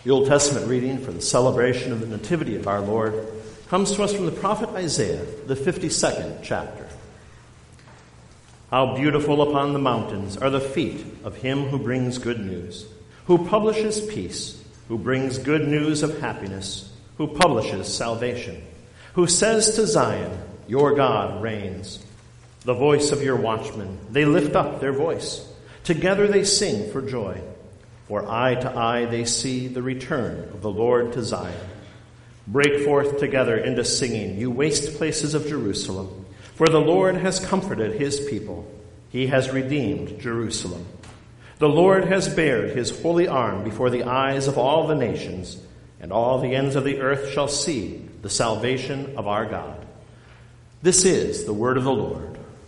The Old Testament reading for the celebration of the Nativity of our Lord comes to us from the prophet Isaiah, the 52nd chapter. How beautiful upon the mountains are the feet of him who brings good news, who publishes peace, who brings good news of happiness, who publishes salvation, who says to Zion, your God reigns. The voice of your watchmen, they lift up their voice. Together they sing for joy. For eye to eye they see the return of the Lord to Zion. Break forth together into singing, you waste places of Jerusalem. For the Lord has comforted his people. He has redeemed Jerusalem. The Lord has bared his holy arm before the eyes of all the nations, and all the ends of the earth shall see the salvation of our God. This is the word of the Lord.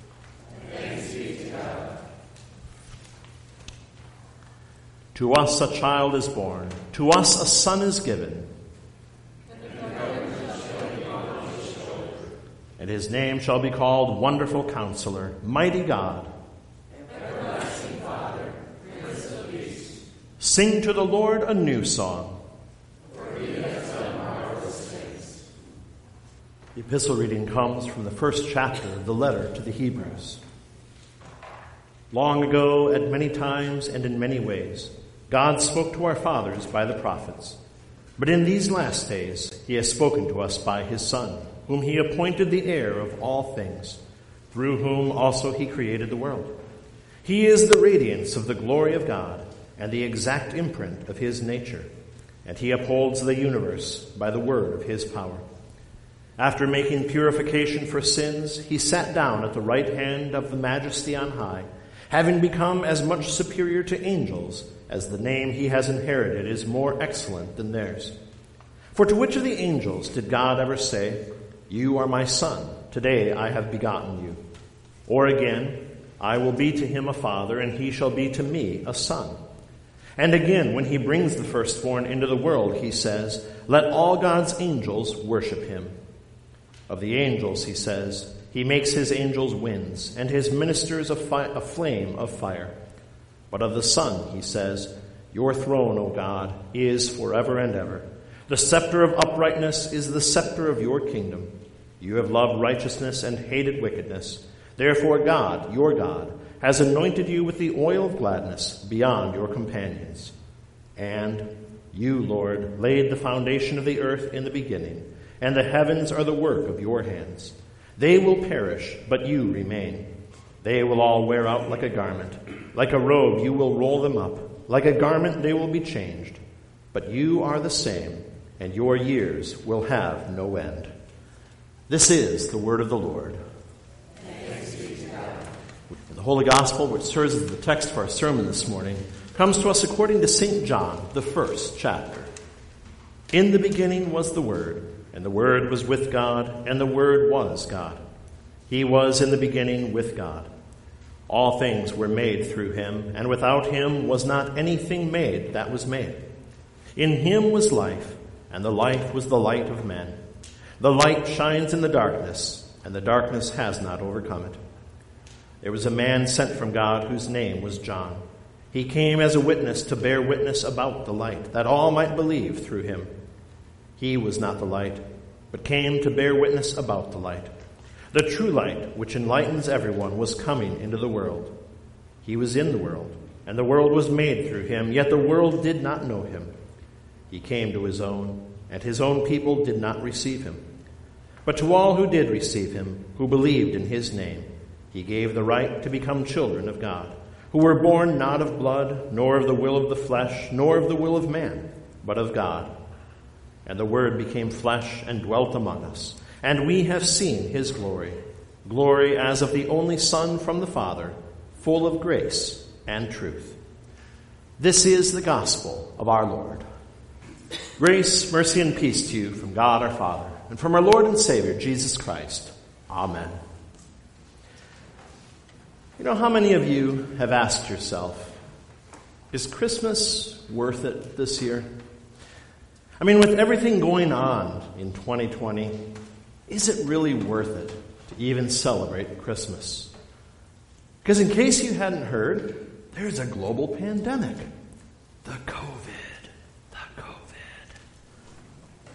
To us a child is born, to us a son is given, and his name shall be called Wonderful Counselor, Mighty God, Everlasting Father, Prince of Peace. Sing to the Lord a new song, for he has done marvelous things. The epistle reading comes from the first chapter of the letter to the Hebrews. Long ago, at many times and in many ways, God spoke to our fathers by the prophets. But in these last days, he has spoken to us by his Son, whom he appointed the heir of all things, through whom also he created the world. He is the radiance of the glory of God and the exact imprint of his nature, and he upholds the universe by the word of his power. After making purification for sins, he sat down at the right hand of the Majesty on high, having become as much superior to angels as the name he has inherited is more excellent than theirs. For to which of the angels did God ever say, you are my son, today I have begotten you? Or again, I will be to him a father, and he shall be to me a son. And again, when he brings the firstborn into the world, he says, let all God's angels worship him. Of the angels, he says, he makes his angels winds, and his ministers a flame of fire. But of the Son, he says, your throne, O God, is forever and ever. The scepter of uprightness is the scepter of your kingdom. You have loved righteousness and hated wickedness. Therefore God, your God, has anointed you with the oil of gladness beyond your companions. And you, Lord, laid the foundation of the earth in the beginning, and the heavens are the work of your hands. They will perish, but you remain. They will all wear out like a garment. Like a robe, you will roll them up. Like a garment, they will be changed. But you are the same, and your years will have no end. This is the word of the Lord. Thanks be to God. The Holy Gospel, which serves as the text for our sermon this morning, comes to us according to St. John, the first chapter. In the beginning was the Word, and the Word was with God, and the Word was God. He was in the beginning with God. All things were made through him, and without him was not anything made that was made. In him was life, and the life was the light of men. The light shines in the darkness, and the darkness has not overcome it. There was a man sent from God whose name was John. He came as a witness to bear witness about the light, that all might believe through him. He was not the light, but came to bear witness about the light. The true light, which enlightens everyone, was coming into the world. He was in the world, and the world was made through him, yet the world did not know him. He came to his own, and his own people did not receive him. But to all who did receive him, who believed in his name, he gave the right to become children of God, who were born not of blood, nor of the will of the flesh, nor of the will of man, but of God. And the Word became flesh and dwelt among us. And we have seen his glory, glory as of the only Son from the Father, full of grace and truth. This is the gospel of our Lord. Grace, mercy, and peace to you from God our Father, and from our Lord and Savior, Jesus Christ. Amen. You know, how many of you have asked yourself, is Christmas worth it this year? I mean, with everything going on in 2020, is it really worth it to even celebrate Christmas? Because in case you hadn't heard, there's a global pandemic. The COVID.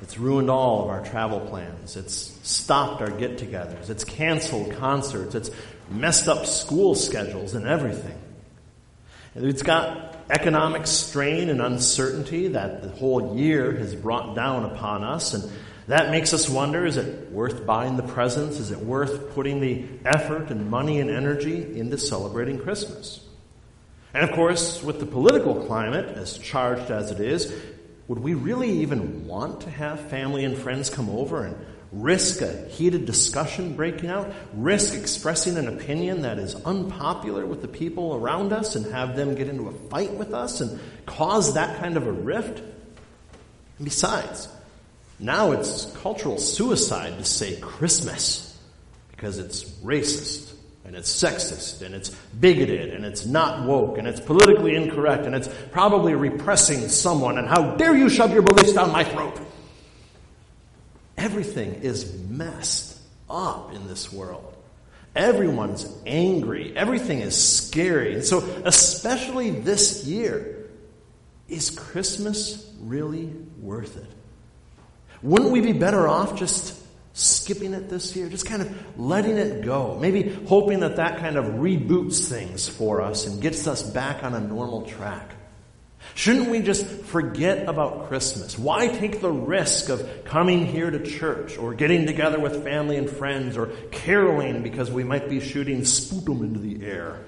It's ruined all of our travel plans. It's stopped our get-togethers. It's canceled concerts. It's messed up school schedules and everything. It's got economic strain and uncertainty that the whole year has brought down upon us, and that makes us wonder, is it worth buying the presents? Is it worth putting the effort and money and energy into celebrating Christmas? And of course, with the political climate as charged as it is, would we really even want to have family and friends come over and risk a heated discussion breaking out, risk expressing an opinion that is unpopular with the people around us and have them get into a fight with us and cause that kind of a rift? And besides, now it's cultural suicide to say Christmas because it's racist and it's sexist and it's bigoted and it's not woke and it's politically incorrect and it's probably repressing someone, and how dare you shove your beliefs down my throat? Everything is messed up in this world. Everyone's angry. Everything is scary. And so, especially this year, is Christmas really worth it? Wouldn't we be better off just skipping it this year? Just kind of letting it go. Maybe hoping that that kind of reboots things for us and gets us back on a normal track. Shouldn't we just forget about Christmas? Why take the risk of coming here to church or getting together with family and friends or caroling because we might be shooting sputum into the air?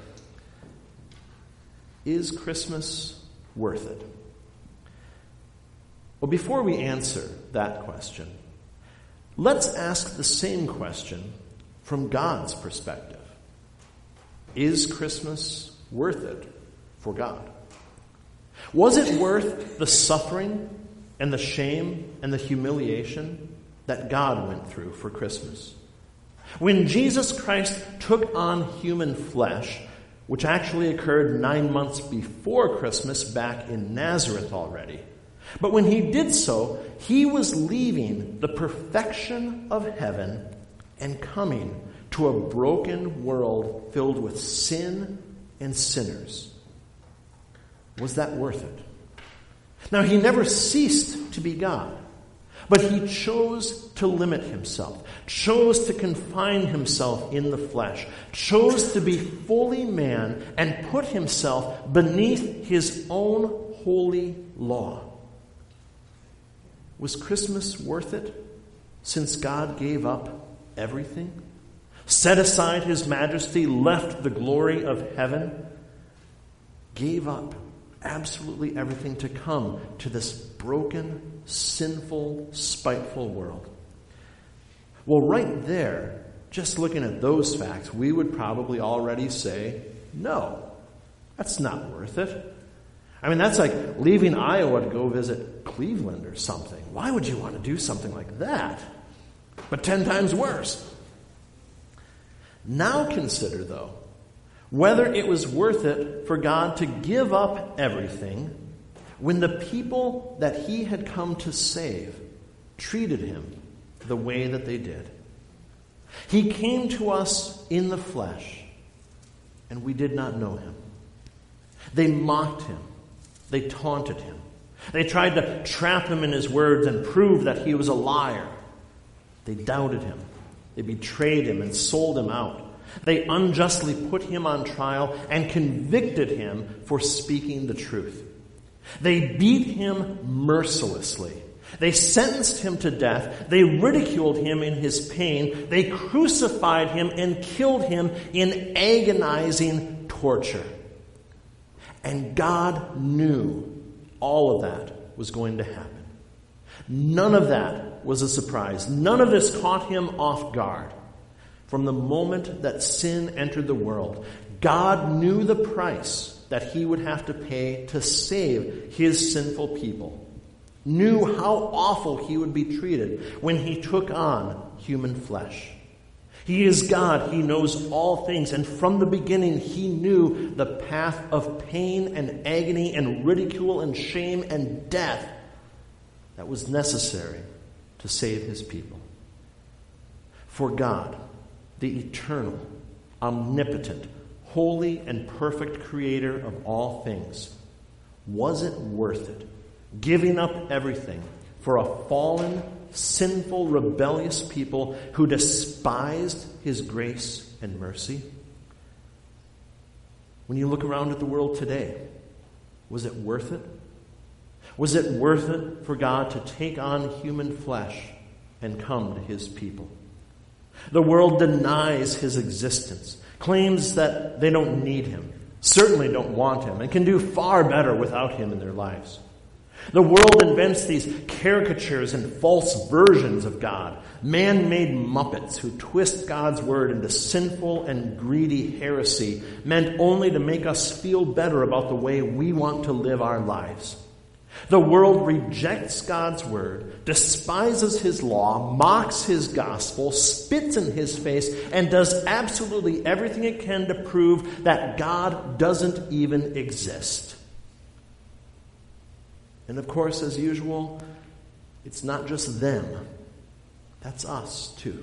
Is Christmas worth it? Well, before we answer that question, let's ask the same question from God's perspective. Is Christmas worth it for God? Was it worth the suffering and the shame and the humiliation that God went through for Christmas? When Jesus Christ took on human flesh, which actually occurred 9 months before Christmas back in Nazareth already, but when he did so, he was leaving the perfection of heaven and coming to a broken world filled with sin and sinners. Was that worth it? Now, he never ceased to be God, but he chose to limit himself, chose to confine himself in the flesh, chose to be fully man and put himself beneath his own holy law. Was Christmas worth it, since God gave up everything, set aside his majesty, left the glory of heaven, gave up absolutely everything to come to this broken, sinful, spiteful world? Well, right there, just looking at those facts, we would probably already say, no, that's not worth it. I mean, that's like leaving Iowa to go visit Cleveland or something. Why would you want to do something like that? But 10 times worse. Now consider, though, whether it was worth it for God to give up everything when the people that he had come to save treated him the way that they did. He came to us in the flesh, and we did not know him. They mocked him. They taunted him. They tried to trap him in his words and prove that he was a liar. They doubted him. They betrayed him and sold him out. They unjustly put him on trial and convicted him for speaking the truth. They beat him mercilessly. They sentenced him to death. They ridiculed him in his pain. They crucified him and killed him in agonizing torture. And God knew all of that was going to happen. None of that was a surprise. None of this caught him off guard. From the moment that sin entered the world, God knew the price that he would have to pay to save his sinful people. Knew how awful he would be treated when he took on human flesh. He is God. He knows all things. And from the beginning, he knew the path of pain and agony and ridicule and shame and death that was necessary to save his people. For God, the eternal, omnipotent, holy, and perfect creator of all things, was it worth it, giving up everything for a fallen, sinful, rebellious people who despised his grace and mercy? When you look around at the world today, was it worth it? Was it worth it for God to take on human flesh and come to his people? The world denies his existence, claims that they don't need him, certainly don't want him, and can do far better without him in their lives. The world invents these caricatures and false versions of God, man-made muppets who twist God's word into sinful and greedy heresy, meant only to make us feel better about the way we want to live our lives. The world rejects God's word, despises his law, mocks his gospel, spits in his face, and does absolutely everything it can to prove that God doesn't even exist. And of course, as usual, it's not just them. That's us, too.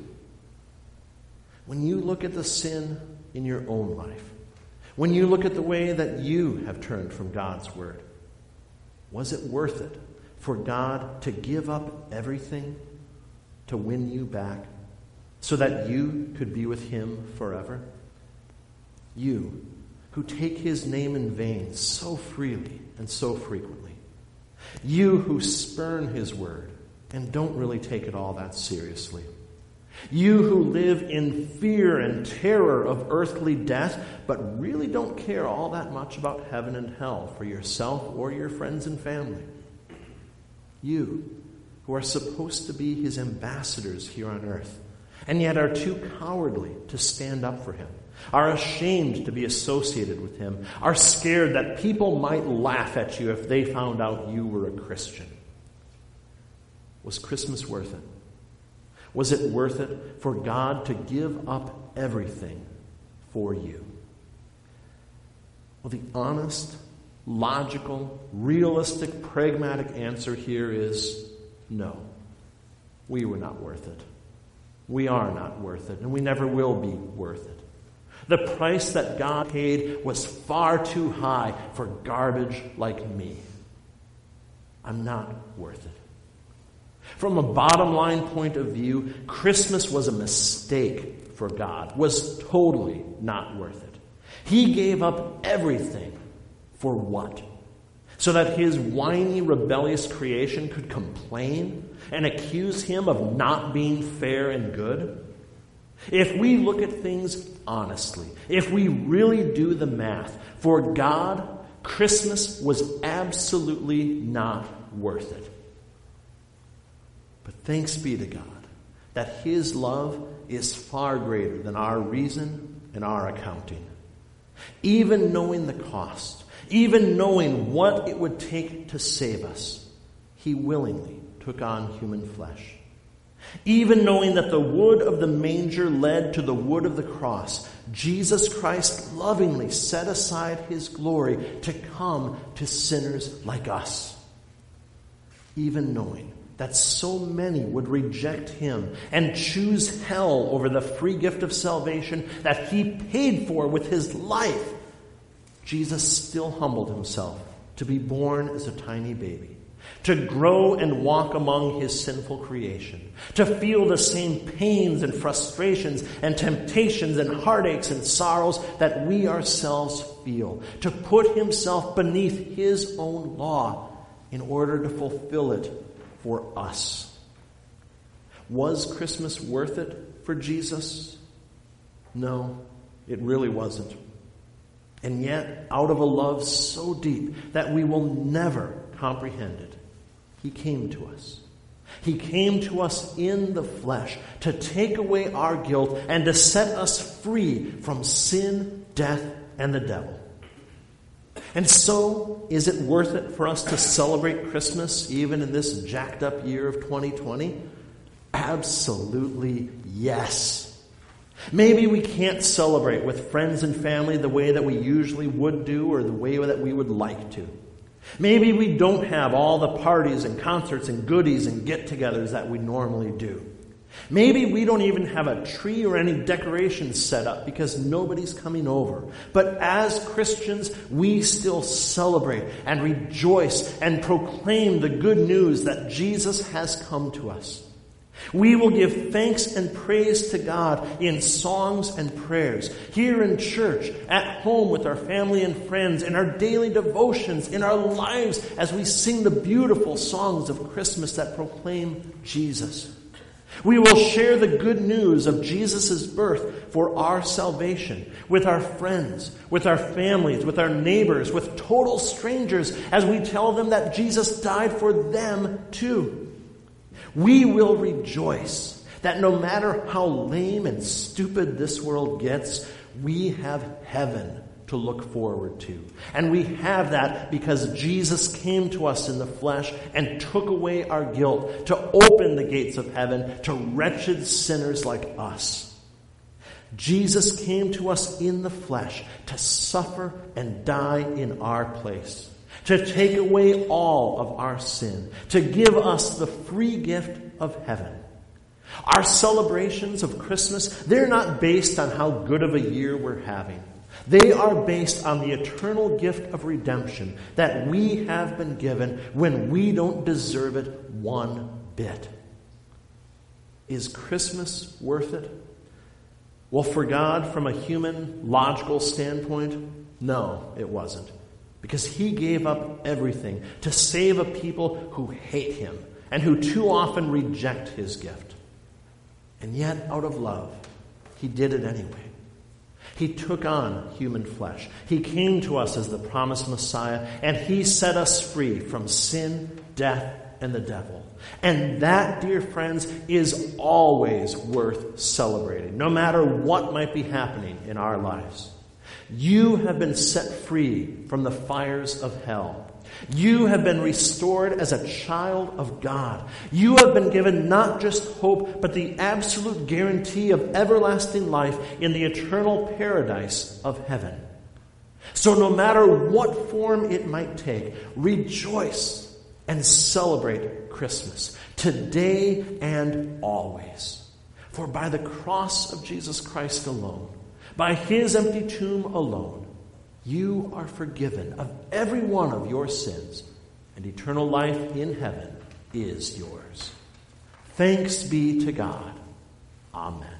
When you look at the sin in your own life, when you look at the way that you have turned from God's word, was it worth it for God to give up everything to win you back so that you could be with him forever? You, who take his name in vain so freely and so frequently. You who spurn his word and don't really take it all that seriously. You who live in fear and terror of earthly death, but really don't care all that much about heaven and hell for yourself or your friends and family. You who are supposed to be his ambassadors here on earth, and yet are too cowardly to stand up for him, are ashamed to be associated with him, are scared that people might laugh at you if they found out you were a Christian. Was Christmas worth it? Was it worth it for God to give up everything for you? Well, the honest, logical, realistic, pragmatic answer here is no. We were not worth it. We are not worth it, and we never will be worth it. The price that God paid was far too high for garbage like me. I'm not worth it. From a bottom line point of view, Christmas was a mistake for God, was totally not worth it. He gave up everything for what? So that his whiny, rebellious creation could complain and accuse him of not being fair and good? If we look at things honestly, if we really do the math, for God, Christmas was absolutely not worth it. But thanks be to God that his love is far greater than our reason and our accounting. Even knowing the cost, even knowing what it would take to save us, he willingly took on human flesh. Even knowing that the wood of the manger led to the wood of the cross, Jesus Christ lovingly set aside his glory to come to sinners like us. Even knowing that so many would reject him and choose hell over the free gift of salvation that he paid for with his life, Jesus still humbled himself to be born as a tiny baby, to grow and walk among his sinful creation, to feel the same pains and frustrations and temptations and heartaches and sorrows that we ourselves feel, to put himself beneath his own law in order to fulfill it for us. Was Christmas worth it for Jesus? No, it really wasn't. And yet, out of a love so deep that we will never comprehend it, he came to us. He came to us in the flesh to take away our guilt and to set us free from sin, death, and the devil. And so, is it worth it for us to celebrate Christmas even in this jacked up year of 2020? Absolutely yes. Maybe we can't celebrate with friends and family the way that we usually would do or the way that we would like to. Maybe we don't have all the parties and concerts and goodies and get-togethers that we normally do. Maybe we don't even have a tree or any decorations set up because nobody's coming over. But as Christians, we still celebrate and rejoice and proclaim the good news that Jesus has come to us. We will give thanks and praise to God in songs and prayers, here in church, at home with our family and friends, in our daily devotions, in our lives as we sing the beautiful songs of Christmas that proclaim Jesus. We will share the good news of Jesus' birth for our salvation with our friends, with our families, with our neighbors, with total strangers as we tell them that Jesus died for them too. We will rejoice that no matter how lame and stupid this world gets, we have heaven to look forward to. And we have that because Jesus came to us in the flesh and took away our guilt to open the gates of heaven to wretched sinners like us. Jesus came to us in the flesh to suffer and die in our place, to take away all of our sin, to give us the free gift of heaven. Our celebrations of Christmas, they're not based on how good of a year we're having. They are based on the eternal gift of redemption that we have been given when we don't deserve it one bit. Is Christmas worth it? Well, for God, from a human, logical standpoint, no, it wasn't. Because he gave up everything to save a people who hate him and who too often reject his gift. And yet, out of love, he did it anyway. He took on human flesh. He came to us as the promised Messiah, and he set us free from sin, death, and the devil. And that, dear friends, is always worth celebrating, no matter what might be happening in our lives. You have been set free from the fires of hell. You have been restored as a child of God. You have been given not just hope, but the absolute guarantee of everlasting life in the eternal paradise of heaven. So no matter what form it might take, rejoice and celebrate Christmas, today and always. For by the cross of Jesus Christ alone, by his empty tomb alone, you are forgiven of every one of your sins, and eternal life in heaven is yours. Thanks be to God. Amen.